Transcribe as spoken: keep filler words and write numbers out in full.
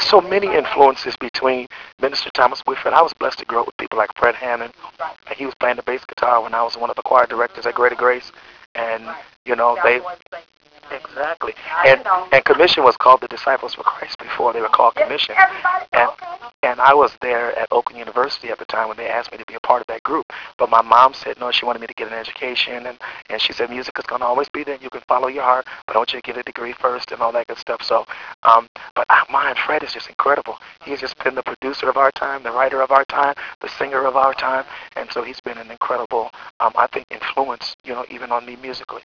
so many influences between Minister Thomas Whitfield. I was blessed to grow up with people like Fred Hammond, and he was playing the bass guitar when I was one of the choir directors at Greater Grace. And, you know, they, exactly. And, and Commission was called the Disciples for Christ before they were called Commission. And, and I was there at Oakland University at the time when they asked me to be a part of that group. But my mom said no, she wanted me to get an education. And, and she said music is going to always be there. You can follow your heart, but I want you to get a degree first and all that good stuff. So, um, but uh, mine, Fred, is just incredible. He's just been the producer of our time, the writer of our time, the singer of our time. And so he's been an incredible, um, I think, influence, you know, even on me musically.